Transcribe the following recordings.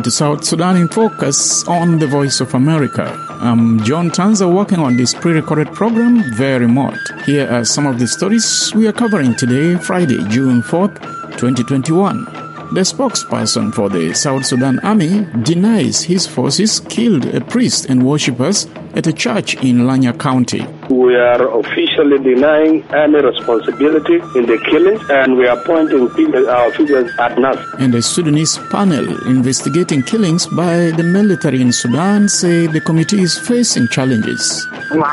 welcome to South Sudan in Focus on the Voice of America. I'm John Tanza, working on this pre-recorded program very remote. Here are some of the stories we are covering today, Friday, June 4th, 2021. The spokesperson for the South Sudan Army denies his forces killed a priest and worshippers at a church in Lanya County. We are officially denying any responsibility in the killings, and we are pointing our fingers at NAS. And a Sudanese panel investigating killings by the military in Sudan say the committee is facing challenges.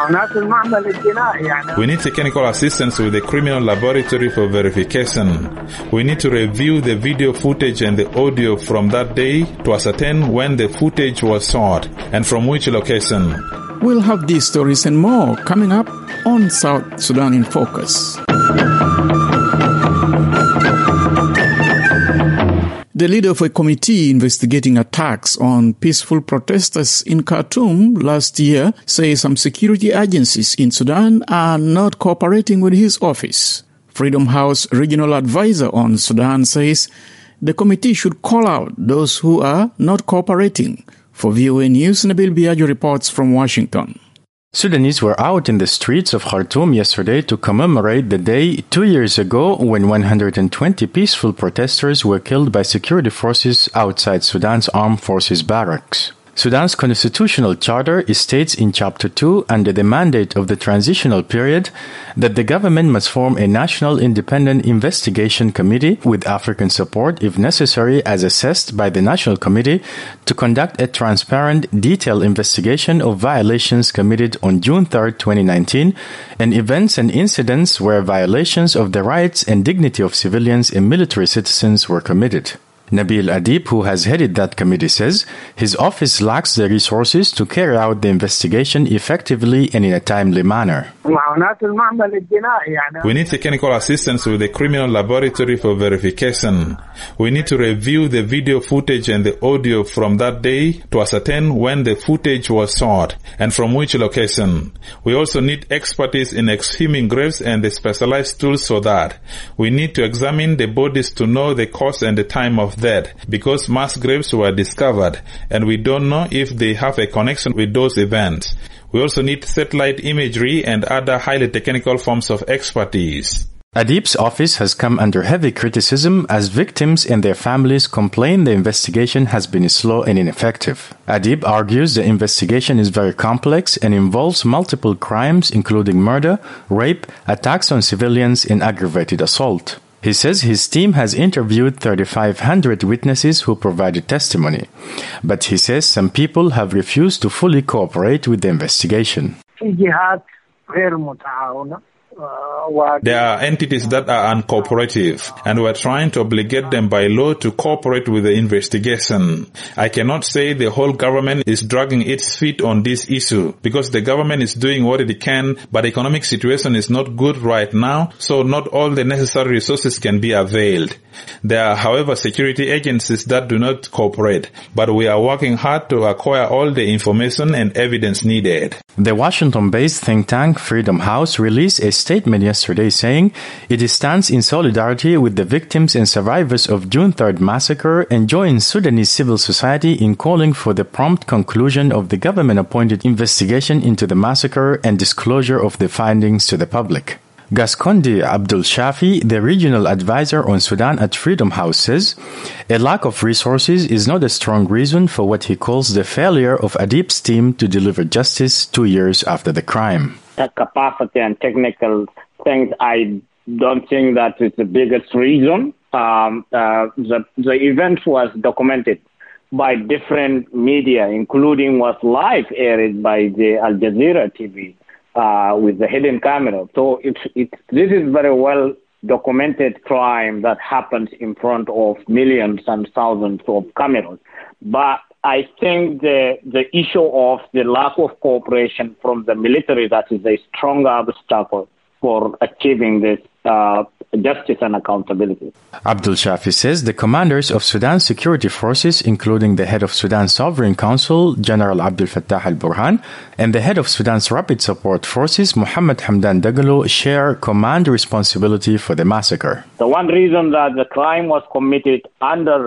We need technical assistance with the criminal laboratory for verification. We need to review the video footage and the audio from that day to ascertain when the footage was shot and from which location. We'll have these stories and more coming up on South Sudan in Focus. The leader of a committee investigating attacks on peaceful protesters in Khartoum last year says some security agencies in Sudan are not cooperating with his office. Freedom House regional advisor on Sudan says the committee should call out those who are not cooperating. For VOA News, Nabil Biagio reports from Washington. Sudanese were out in the streets of Khartoum yesterday to commemorate the day 2 years ago when 120 peaceful protesters were killed by security forces outside Sudan's armed forces barracks. Sudan's constitutional charter states in Chapter 2, under the mandate of the transitional period, that the government must form a national independent investigation committee with African support, if necessary, as assessed by the National Committee, to conduct a transparent, detailed investigation of violations committed on June 3, 2019, and events and incidents where violations of the rights and dignity of civilians and military citizens were committed. Nabil Adib, who has headed that committee, says his office lacks the resources to carry out the investigation effectively and in a timely manner. We need technical assistance with the criminal laboratory for verification. We need to review the video footage and the audio from that day to ascertain when the footage was shot and from which location. We also need expertise in exhuming graves and the specialized tools for that. We need to examine the bodies to know the cause and the time of death, because mass graves were discovered and we don't know if they have a connection with those events. We also need satellite imagery and other highly technical forms of expertise. Adib's office has come under heavy criticism as victims and their families complain the investigation has been slow and ineffective. Adib argues the investigation is very complex and involves multiple crimes including murder, rape, attacks on civilians, and aggravated assault. He says his team has interviewed 3,500 witnesses who provided testimony, but he says some people have refused to fully cooperate with the investigation. There are entities that are uncooperative, and we're trying to obligate them by law to cooperate with the investigation. I cannot say the whole government is dragging its feet on this issue, because the government is doing what it can, but the economic situation is not good right now, so not all the necessary resources can be availed. There are, however, security agencies that do not cooperate, but we are working hard to acquire all the information and evidence needed. The Washington-based think tank Freedom House released a statement yesterday saying it stands in solidarity with the victims and survivors of June 3rd massacre and joins Sudanese civil society in calling for the prompt conclusion of the government-appointed investigation into the massacre and disclosure of the findings to the public. Gascondi Abdul Shafi, the regional advisor on Sudan at Freedom House, says a lack of resources is not a strong reason for what he calls the failure of Adib's team to deliver justice 2 years after the crime. The capacity and technical things, I don't think that is the biggest reason. The event was documented by different media, including was live aired by the Al Jazeera TV. With the hidden camera. So this is very well documented crime that happens in front of millions and thousands of cameras. But I think the issue of the lack of cooperation from the military, that is a strong obstacle for achieving this justice and accountability. Abdul Shafi says the commanders of Sudan's security forces, including the head of Sudan's Sovereign Council, General Abdel Fattah al-Burhan, and the head of Sudan's Rapid Support Forces, Mohammed Hamdan Dagalo, share command responsibility for the massacre. The one reason that the crime was committed under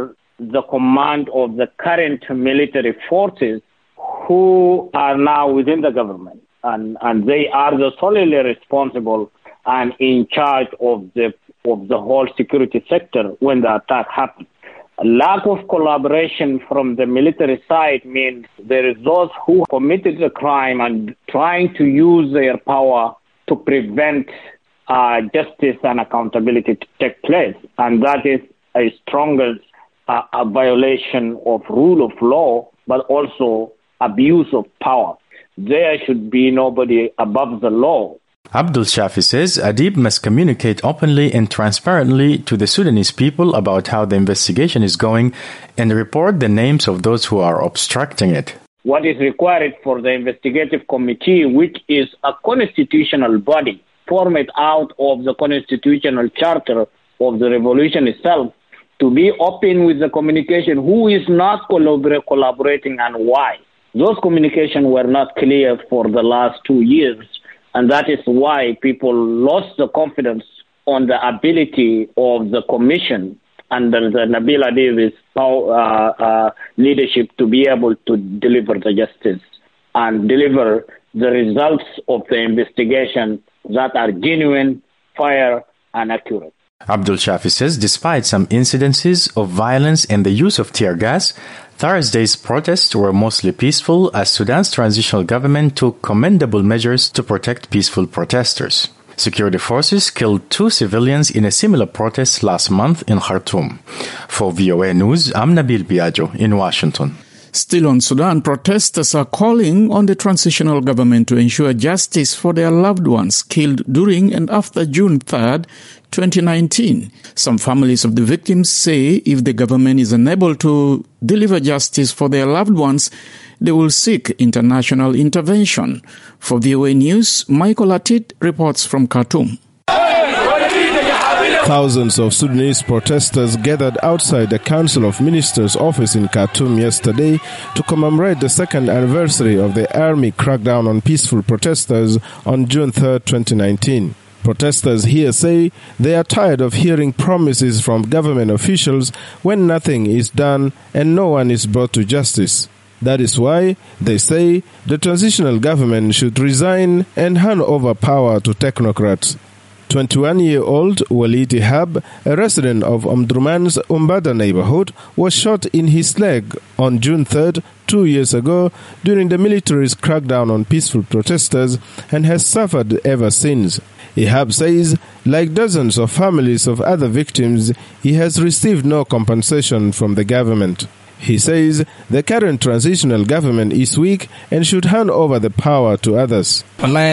the command of the current military forces who are now within the government. And they are the solely responsible and in charge of the whole security sector when the attack happened. A lack of collaboration from the military side means there is those who committed the crime and trying to use their power to prevent justice and accountability to take place. And that is a strongest a violation of rule of law, but also abuse of power. There should be nobody above the law. Abdul Shafi says Adib must communicate openly and transparently to the Sudanese people about how the investigation is going and report the names of those who are obstructing it. What is required for the investigative committee, which is a constitutional body formed out of the constitutional charter of the revolution itself, to be open with the communication, who is not collaborating and why. Those communications were not clear for the last 2 years, and that is why people lost the confidence on the ability of the commission under the Nabil Adib's leadership to be able to deliver the justice and deliver the results of the investigation that are genuine, fair, and accurate. Abdul Shafi says despite some incidences of violence and the use of tear gas, Thursday's protests were mostly peaceful as Sudan's transitional government took commendable measures to protect peaceful protesters. Security forces killed 2 civilians in a similar protest last month in Khartoum. For VOA News, I'm Nabil Biagio in Washington. Still on Sudan, protesters are calling on the transitional government to ensure justice for their loved ones killed during and after June 3rd, 2019. Some families of the victims say if the government is unable to deliver justice for their loved ones, they will seek international intervention. For VOA News, Michael Atit reports from Khartoum. Thousands of Sudanese protesters gathered outside the Council of Ministers office in Khartoum yesterday to commemorate the second anniversary of the army crackdown on peaceful protesters on June 3, 2019. Protesters here say they are tired of hearing promises from government officials when nothing is done and no one is brought to justice. That is why, they say, the transitional government should resign and hand over power to technocrats. 21-year-old Walid Ihab, a resident of Omdurman's Umbada neighborhood, was shot in his leg on June 3rd, 2 years ago, during the military's crackdown on peaceful protesters and has suffered ever since. Ihab says, like dozens of families of other victims, he has received no compensation from the government. He says the current transitional government is weak and should hand over the power to others.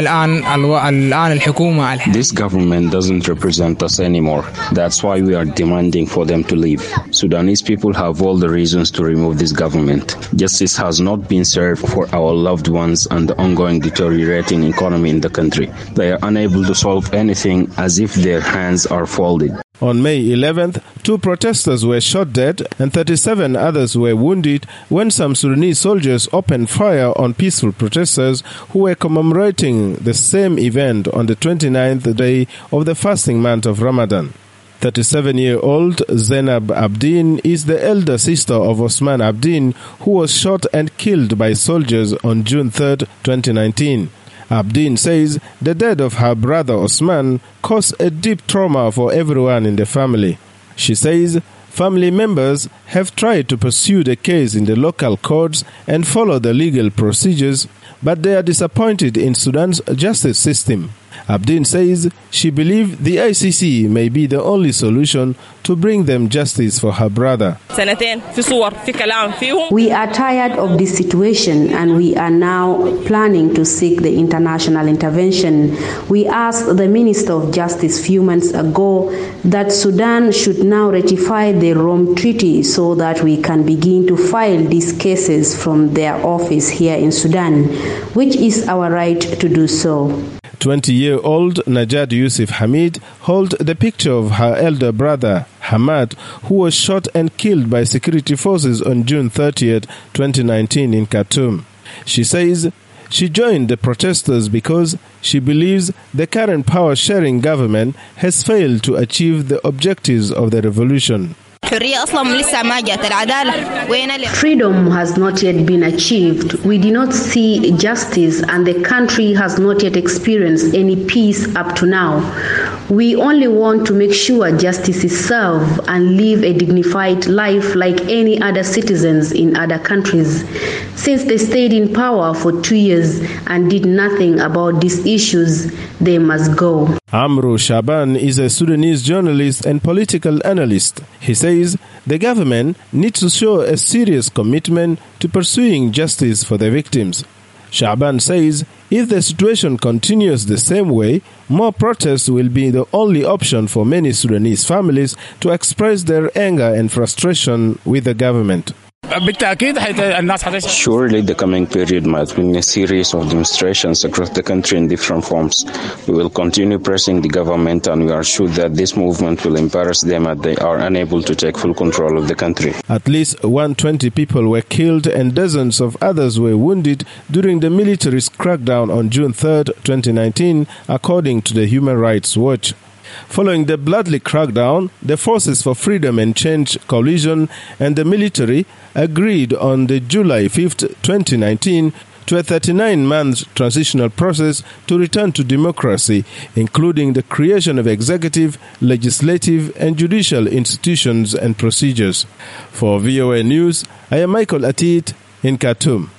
This government doesn't represent us anymore. That's why we are demanding for them to leave. Sudanese people have all the reasons to remove this government. Justice has not been served for our loved ones and the ongoing deteriorating economy in the country. They are unable to solve anything as if their hands are folded. On May 11th, 2 protesters were shot dead and 37 others were wounded when some Sudanese soldiers opened fire on peaceful protesters who were commemorating the same event on the 29th day of the fasting month of Ramadan. 37-year-old Zainab Abdin is the elder sister of Osman Abdin, who was shot and killed by soldiers on June 3rd, 2019. Abdin says the death of her brother Osman caused a deep trauma for everyone in the family. She says family members have tried to pursue the case in the local courts and follow the legal procedures, but they are disappointed in Sudan's justice system. Abdin says she believes the ICC may be the only solution to bring them justice for her brother. We are tired of this situation and we are now planning to seek the international intervention. We asked the Minister of Justice a few months ago that Sudan should now ratify the Rome Treaty so that we can begin to file these cases from their office here in Sudan, which is our right to do so. 20-year-old Najad Yusuf Hamid holds the picture of her elder brother, Hamad, who was shot and killed by security forces on June 30th, 2019 in Khartoum. She says she joined the protesters because she believes the current power-sharing government has failed to achieve the objectives of the revolution. Freedom has not yet been achieved. We do not see justice, and the country has not yet experienced any peace up to now. We only want to make sure justice is served and live a dignified life like any other citizens in other countries. Since they stayed in power for 2 years and did nothing about these issues, they must go. Amro Shaban is a Sudanese journalist and political analyst. He says the government needs to show a serious commitment to pursuing justice for the victims. Shaban says if the situation continues the same way, more protests will be the only option for many Sudanese families to express their anger and frustration with the government. Surely the coming period might bring a series of demonstrations across the country in different forms. We will continue pressing the government, and we are sure that this movement will embarrass them as they are unable to take full control of the country. At least 120 people were killed and dozens of others were wounded during the military's crackdown on June 3, 2019, according to the Human Rights Watch. Following the bloody crackdown, the Forces for Freedom and Change coalition and the military agreed on the July 5, 2019, to a 39-month transitional process to return to democracy, including the creation of executive, legislative, and judicial institutions and procedures. For VOA News, I am Michael Atit in Khartoum.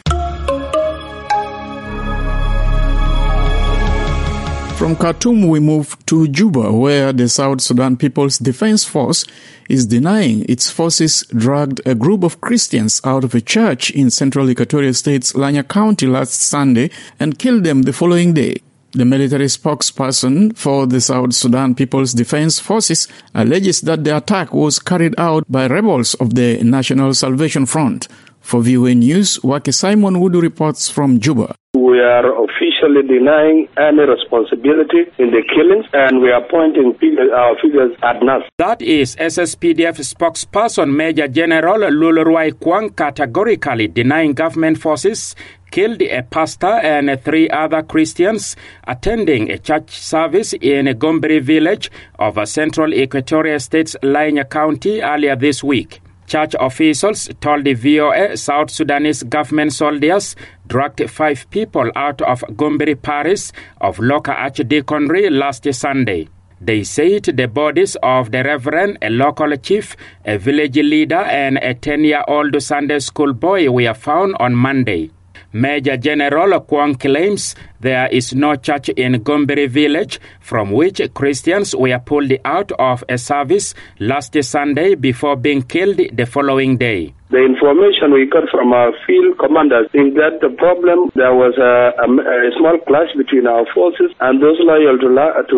From Khartoum, we move to Juba, where the South Sudan People's Defense Force is denying its forces dragged a group of Christians out of a church in central Equatorial State's Lanya County last Sunday and killed them the following day. The military spokesperson for the South Sudan People's Defense Forces alleges that the attack was carried out by rebels of the National Salvation Front. For VOA News, Wake Simon Wudu reports from Juba. We are officially denying any responsibility in the killings, and we are pointing our fingers at NAS. That is SSPDF spokesperson Major General Lulurwai Kwang categorically denying government forces killed a pastor and 3 other Christians attending a church service in Gomberi village of central Equatorial State's Lanya County earlier this week. Church officials told the VOA South Sudanese government soldiers dragged 5 people out of Gomberi Parish of Loka Archdeaconry last Sunday. They said the bodies of the Reverend, a local chief, a village leader, and a 10-year-old Sunday school boy were found on Monday. Major General Kwang claims there is no church in Gomberi village from which Christians were pulled out of a service last Sunday before being killed the following day. The information we got from our field commanders is that the problem, there was a small clash between our forces and those loyal to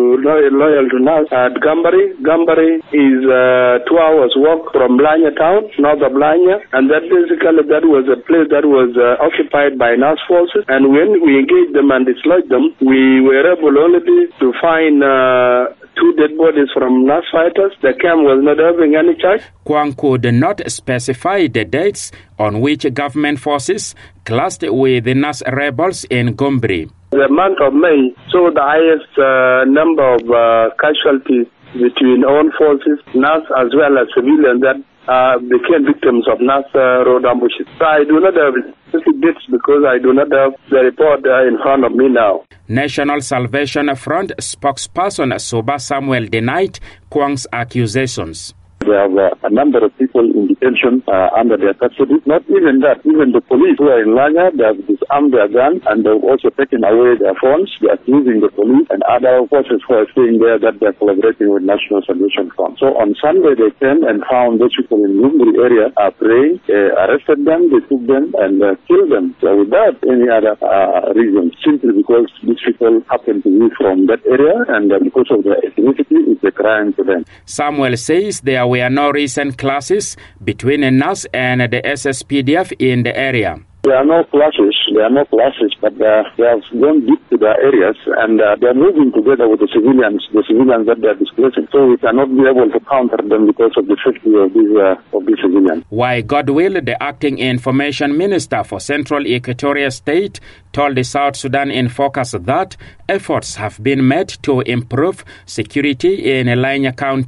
NAS at Gomberi. Gomberi is 2 hours walk from Lanya town, north of Lanya, and that basically that was a place that was occupied by NAS forces. And when we engaged them and dislodged them, we were able only to find 2 dead bodies from NAS fighters. The camp was not having any charge. Kwang could not specify the dates on which government forces clashed with the NAS rebels in Gomberi. The month of May saw the highest number of casualties between own forces, NAS as well as civilians that became victims of NAS road ambushes. So I do not have specific dates because I do not have the report in front of me now. National Salvation Front spokesperson Soba Samuel denied Kwang's accusations. We have a number of people in detention under their custody. Not even that, even the police who are in Lanya, they have disarmed their guns and they've also taken away their phones. They are accusing the police and other forces who are staying there that they are collaborating with National Salvation Front. So on Sunday they came and found those people in the Gomberi area praying, arrested them, they took them and killed them. So without any other reason, simply because these people happen to be from that area and because of their ethnicity, it's a crime to them. Samuel says there were no recent clashes between NAS and the SSPDF in the area. There are no clashes, but they have gone deep to their areas and they are moving together with the civilians that they are displacing. So we cannot be able to counter them because of the safety of these civilians. Why Godwill, the acting information minister for Central Equatorial State, told the South Sudan in Focus that efforts have been made to improve security in Lanya County.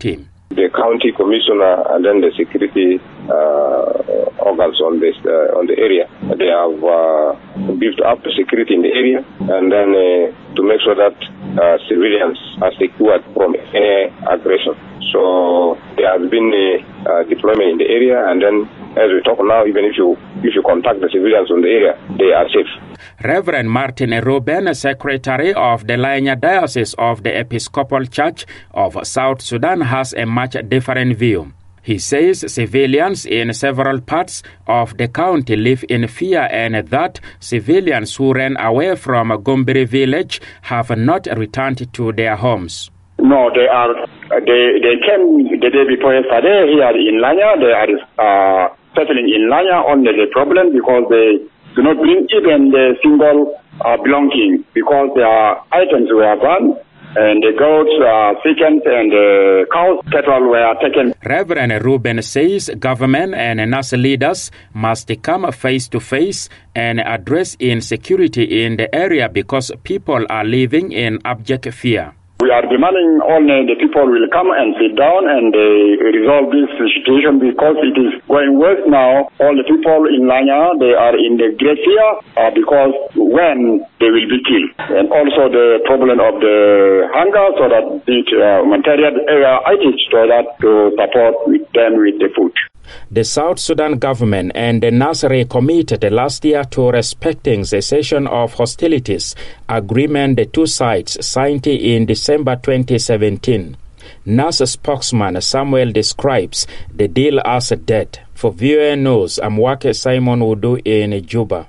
the county commissioner and then the security organs on the area. They have built up the security in the area, and then to make sure that civilians are secured from any aggression. So there has been a deployment in the area, and then as we talk now, even if you contact the civilians on the area, they are safe. Reverend Martin Ruben, Secretary of the Lanya Diocese of the Episcopal Church of South Sudan, has a much different view. He says civilians in several parts of the county live in fear, and that civilians who ran away from Gombiri village have not returned to their homes. No, they came the day before yesterday here in Lanya. They are settling in Lanya. Only the problem because they do not bring even the single belonging because their items were burned. And the goats, chickens, and cows, cattle were taken. Reverend Ruben says government and NASA leaders must come face to face and address insecurity in the area because people are living in abject fear. We are demanding only the people will come and sit down and resolve this situation because it is going worse now. All the people in Lanya, they are in the great fear because when they will be killed. And also the problem of the hunger so that the humanitarian items so that to support them with the food. The South Sudan government and the Nasri committed last year to respecting cessation of hostilities agreement the two sides signed in December 2017. NASA spokesman Samuel describes the deal as dead. For VOA News, I'm Wake Simon Udu in Juba.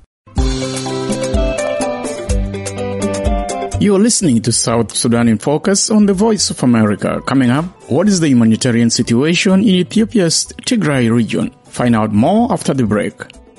You're listening to South Sudan in Focus on the Voice of America. Coming up, what is the humanitarian situation in Ethiopia's Tigray region? Find out more after the break.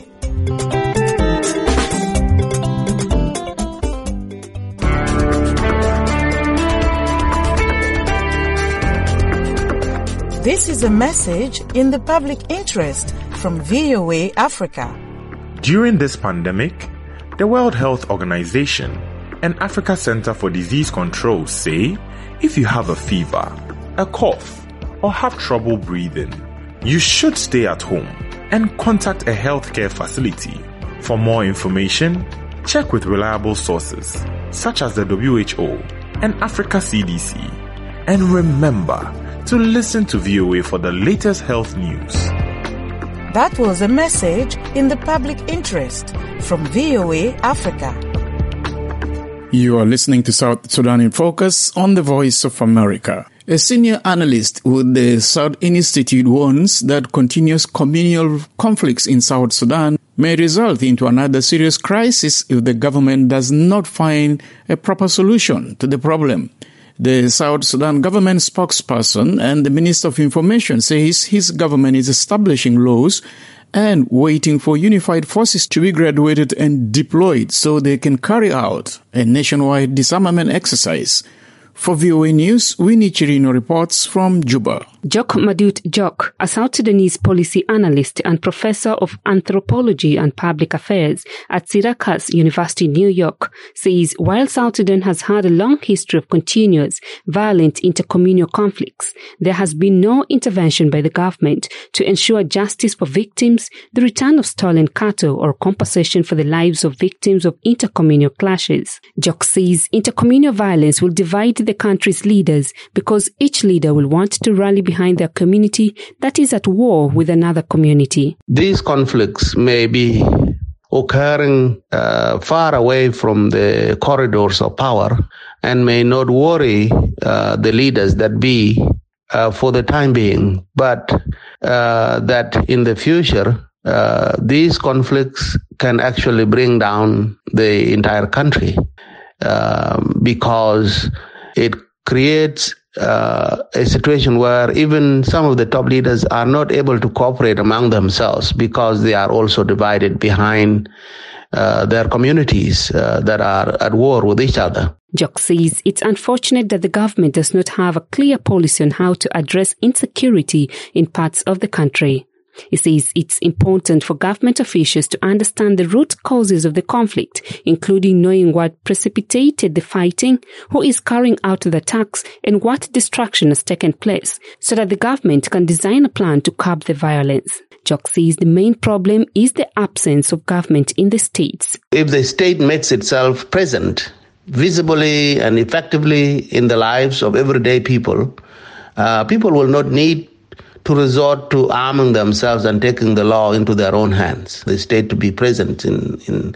This is a message in the public interest from VOA Africa. During this pandemic, the World Health Organization and Africa Center for Disease Control say if you have a fever, a cough, or have trouble breathing, you should stay at home and contact a healthcare facility. For more information, check with reliable sources such as the WHO and Africa CDC. And remember to listen to VOA for the latest health news. That was a message in the public interest from VOA Africa. You are listening to South Sudan in Focus on the Voice of America. A senior analyst with the South Institute warns that continuous communal conflicts in South Sudan may result into another serious crisis if the government does not find a proper solution to the problem. The South Sudan government spokesperson and the Minister of Information says his government is establishing laws and waiting for unified forces to be graduated and deployed so they can carry out a nationwide disarmament exercise. For VOA News, Winnie Chirino reports from Juba. Jok Madut Jok, a South Sudanese policy analyst and professor of anthropology and public affairs at Syracuse University, New York, says while South Sudan has had a long history of continuous, violent intercommunal conflicts, there has been no intervention by the government to ensure justice for victims, the return of stolen cattle, or compensation for the lives of victims of intercommunal clashes. Jok says intercommunal violence will divide the country's leaders because each leader will want to rally behind their community that is at war with another community. These conflicts may be occurring far away from the corridors of power and may not worry the leaders that be for the time being, but that in the future these conflicts can actually bring down the entire country because it creates a situation where even some of the top leaders are not able to cooperate among themselves because they are also divided behind their communities that are at war with each other. Jok says it's unfortunate that the government does not have a clear policy on how to address insecurity in parts of the country. He says it's important for government officials to understand the root causes of the conflict, including knowing what precipitated the fighting, who is carrying out the attacks, and what destruction has taken place, so that the government can design a plan to curb the violence. Jock says the main problem is the absence of government in the states. If the state makes itself present visibly and effectively in the lives of everyday people, people will not need to resort to arming themselves and taking the law into their own hands. The state to be present in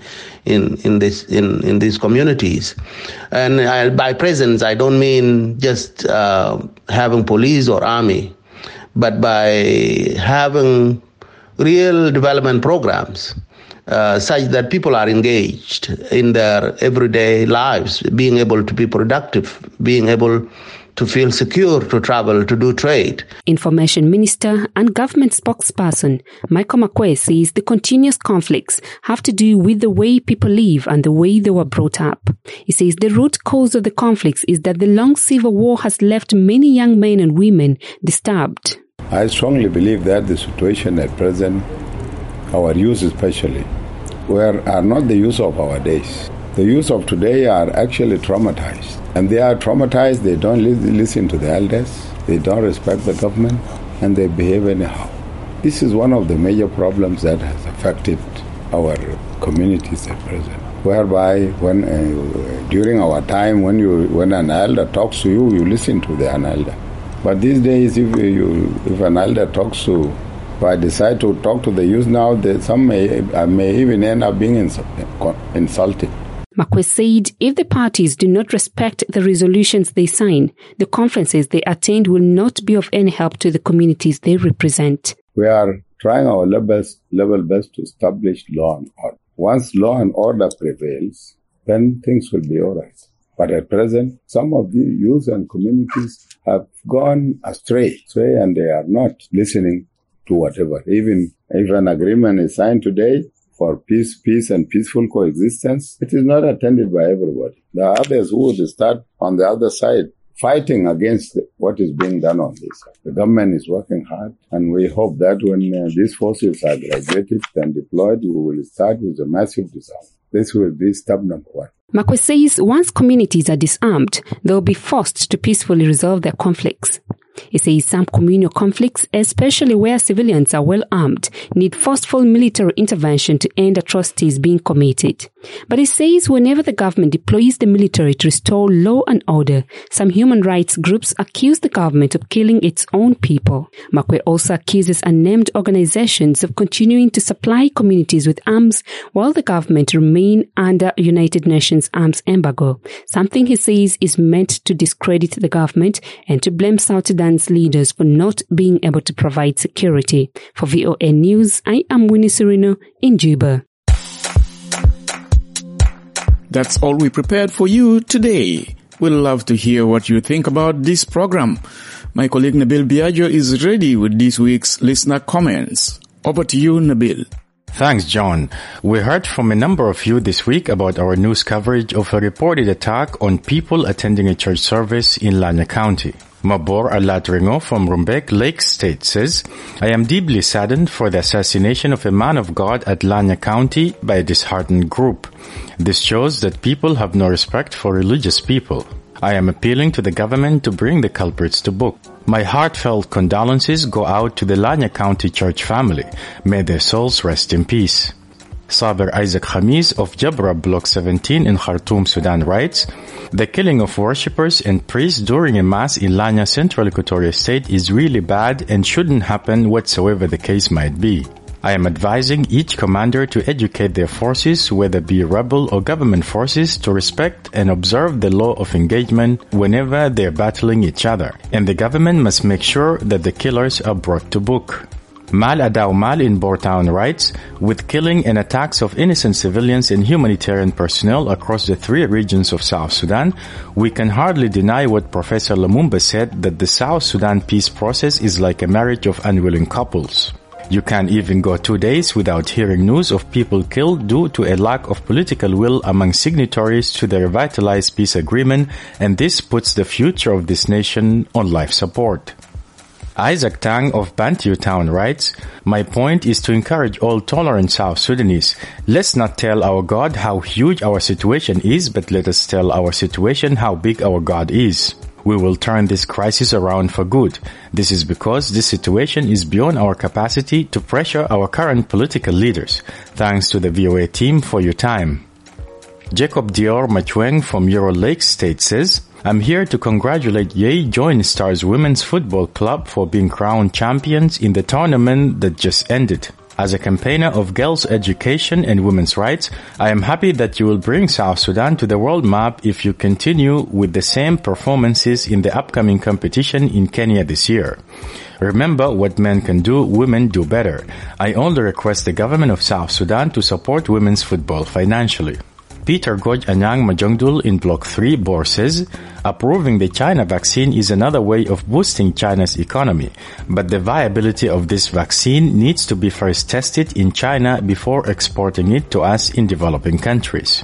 these communities, and by presence I don't mean just having police or army, but by having real development programs such that people are engaged in their everyday lives, being able to be productive, being able to feel secure to travel, to do trade. Information Minister and government spokesperson Michael Makwe says the continuous conflicts have to do with the way people live and the way they were brought up. He says the root cause of the conflicts is that the long civil war has left many young men and women disturbed. I strongly believe that the situation at present, our youth especially, are not the youth of our days. The youth of today are actually traumatized. And they are traumatized, they don't listen to the elders, they don't respect the government, and they behave anyhow. This is one of the major problems that has affected our communities at present. Whereby, during our time, when an elder talks to you, you listen to an elder. But these days, if an elder talks to, if I decide to talk to the youth now, some may even end up being insulted. Makwe said if the parties do not respect the resolutions they sign, the conferences they attend will not be of any help to the communities they represent. We are trying our level best to establish law and order. Once law and order prevails, then things will be all right. But at present, some of the youth and communities have gone astray, and they are not listening to whatever. Even if an agreement is signed today for peace and peaceful coexistence, it is not attended by everybody. There are others who will start on the other side fighting against what is being done on this side. The government is working hard, and we hope that when these forces are graduated and deployed, we will start with a massive disarm. This will be step number one. Makwe says once communities are disarmed, they will be forced to peacefully resolve their conflicts. He says some communal conflicts, especially where civilians are well armed, need forceful military intervention to end atrocities being committed. But he says whenever the government deploys the military to restore law and order, some human rights groups accuse the government of killing its own people. Makwe also accuses unnamed organizations of continuing to supply communities with arms while the government remain under United Nations arms embargo, something he says is meant to discredit the government and to blame South Sudan's leaders for not being able to provide security. For VOA News, I am Winnie Serino in Juba. That's all we prepared for you today. We'd love to hear what you think about this program. My colleague Nabil Biagio is ready with this week's listener comments. Over to you, Nabil. Thanks, John. We heard from a number of you this week about our news coverage of a reported attack on people attending a church service in Lanya County. Mabor Alatringo from Rumbek Lake State says, I am deeply saddened for the assassination of a man of God at Lanya County by a disheartened group. This shows that people have no respect for religious people. I am appealing to the government to bring the culprits to book. My heartfelt condolences go out to the Lanya County Church family. May their souls rest in peace. Saber Isaac Khamis of Jabra Block 17 in Khartoum, Sudan writes, the killing of worshippers and priests during a mass in Lanya Central Equatoria State is really bad and shouldn't happen whatsoever the case might be. I am advising each commander to educate their forces, whether be rebel or government forces, to respect and observe the law of engagement whenever they are battling each other. And the government must make sure that the killers are brought to book. Mal Adaw Mal in Bourtown writes, with killing and attacks of innocent civilians and humanitarian personnel across the 3 regions of South Sudan, we can hardly deny what Professor Lumumba said, that the South Sudan peace process is like a marriage of unwilling couples. You can't even go 2 days without hearing news of people killed due to a lack of political will among signatories to the revitalized peace agreement, and this puts the future of this nation on life support. Isaac Tang of Bantu Town writes, "My point is to encourage all tolerant South Sudanese. Let's not tell our God how huge our situation is, but let us tell our situation how big our God is. We will turn this crisis around for good. This is because this situation is beyond our capacity to pressure our current political leaders. Thanks to the VOA team for your time." Jacob Dior Machueng from Ural Lake State says, "I'm here to congratulate Yei Joint Stars Women's Football Club for being crowned champions in the tournament that just ended. As a campaigner of girls' education and women's rights, I am happy that you will bring South Sudan to the world map if you continue with the same performances in the upcoming competition in Kenya this year. Remember, what men can do, women do better. I only request the government of South Sudan to support women's football financially." Peter Goj Anyang Majongdul in Block 3, Bor says, "Approving the China vaccine is another way of boosting China's economy, but the viability of this vaccine needs to be first tested in China before exporting it to us in developing countries."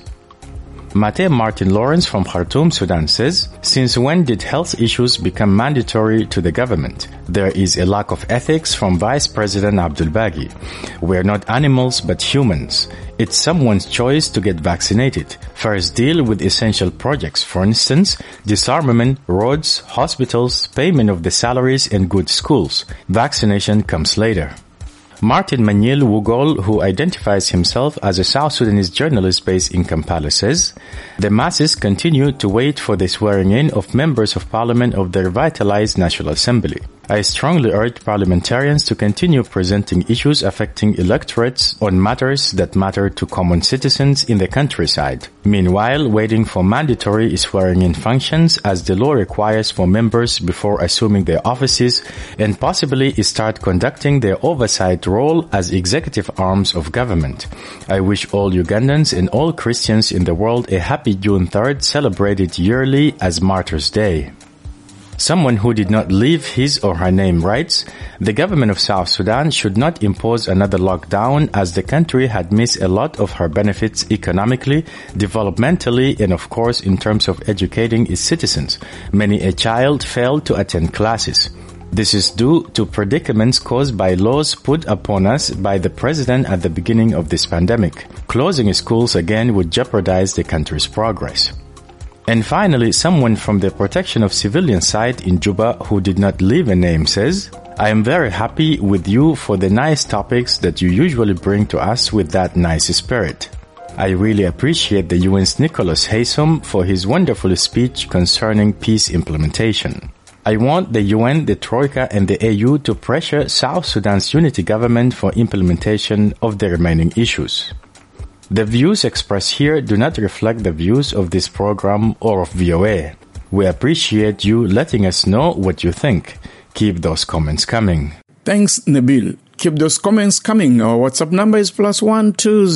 Mate Martin Lawrence from Khartoum, Sudan says, "Since when did health issues become mandatory to the government? There is a lack of ethics from Vice President Abdul Baghi. We're not animals but humans. It's someone's choice to get vaccinated. First deal with essential projects, for instance, disarmament, roads, hospitals, payment of the salaries and good schools. Vaccination comes later." Martin Manil Wugol, who identifies himself as a South Sudanese journalist based in Kampala, says, "The masses continue to wait for the swearing-in of members of parliament of the revitalized National Assembly. I strongly urge parliamentarians to continue presenting issues affecting electorates on matters that matter to common citizens in the countryside. Meanwhile, waiting for mandatory swearing-in functions as the law requires for members before assuming their offices and possibly start conducting their oversight role as executive arms of government. I wish all Ugandans and all Christians in the world a happy June 3rd, celebrated yearly as Martyrs' Day." Someone who did not leave his or her name writes, "The government of South Sudan should not impose another lockdown as the country had missed a lot of her benefits economically, developmentally, and of course in terms of educating its citizens. Many a child failed to attend classes. This is due to predicaments caused by laws put upon us by the president at the beginning of this pandemic. Closing schools again would jeopardize the country's progress." And finally, someone from the Protection of Civilians site in Juba who did not leave a name says, "I am very happy with you for the nice topics that you usually bring to us with that nice spirit. I really appreciate the UN's Nicholas Haysom for his wonderful speech concerning peace implementation. I want the UN, the Troika and the AU to pressure South Sudan's unity government for implementation of the remaining issues." The views expressed here do not reflect the views of this program or of VOA. We appreciate you letting us know what you think. Keep those comments coming. Thanks, Nabil. Keep those comments coming. Our WhatsApp number is +1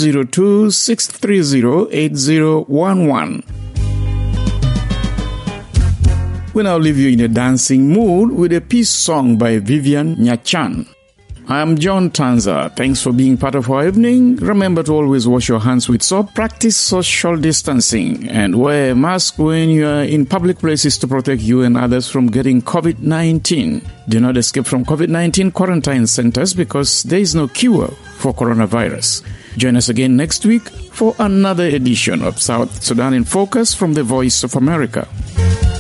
202 630 8011. We now leave you in a dancing mood with a peace song by Vivian Nyachan. I'm John Tanza. Thanks for being part of our evening. Remember to always wash your hands with soap, practice social distancing, and wear a mask when you are in public places to protect you and others from getting COVID-19. Do not escape from COVID-19 quarantine centers because there is no cure for coronavirus. Join us again next week for another edition of South Sudan in Focus from the Voice of America.